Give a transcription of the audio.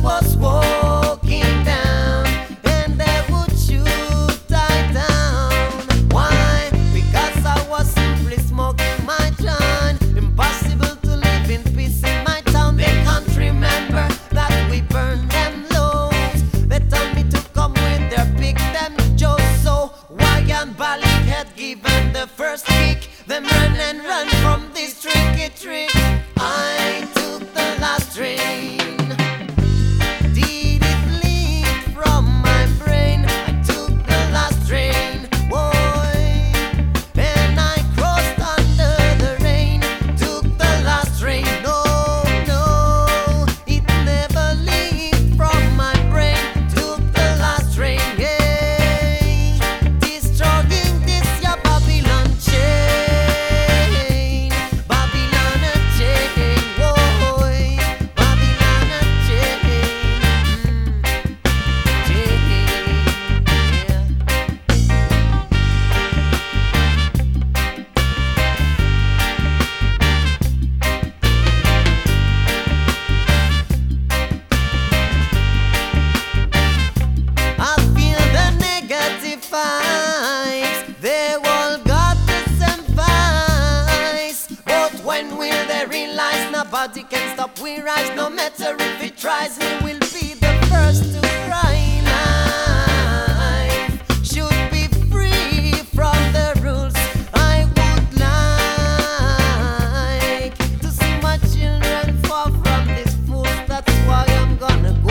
was walking down, and they would shoot I down. Why? Because I was simply smoking my joint. Impossible to live in peace in my town. They can't remember that we burned them loads. They told me to come with their pick them Joe. So why and Bali had given the first kick, them run and run from this tricky trick. I took the last train. Did it leak from my brain? I took the last train, boy, and I crossed under the rain. Took the last train. No, no, it never leaked from my brain. Took the last train. Yeah, destroying this your Babylon chain, Babylon chain, boy, Babylon chain, chain, yeah. I feel the negative vibes. They all got the same vibes. But when will they realize nobody can stop we rise? No matter if it tries, we will be the first to cry. Life should be free from the rules. I would like to see my children fall from these fools. That's why I'm gonna